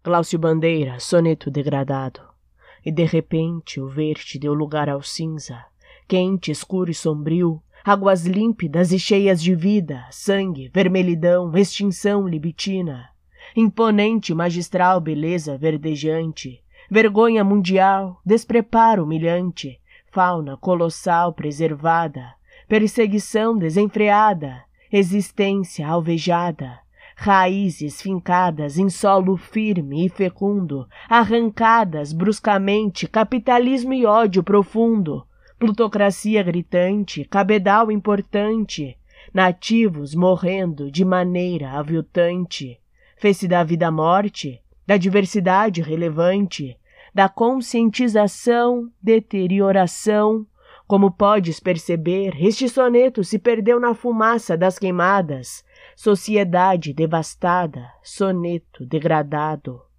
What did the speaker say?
Glaucio Bandeira, soneto degradado. E de repente o verde deu lugar ao cinza, quente, escuro e sombrio, águas límpidas e cheias de vida, sangue, vermelhidão, extinção libitina. Imponente, magistral beleza verdejante, vergonha mundial, despreparo humilhante, fauna colossal preservada, perseguição desenfreada, existência alvejada, raízes fincadas em solo firme e fecundo, arrancadas bruscamente, capitalismo e ódio profundo, plutocracia gritante, cabedal importante, nativos morrendo de maneira aviltante. Fez-se da vida a morte, da diversidade relevante, da conscientização, deterioração. Como podes perceber, este soneto se perdeu na fumaça das queimadas. Sociedade devastada, soneto degradado.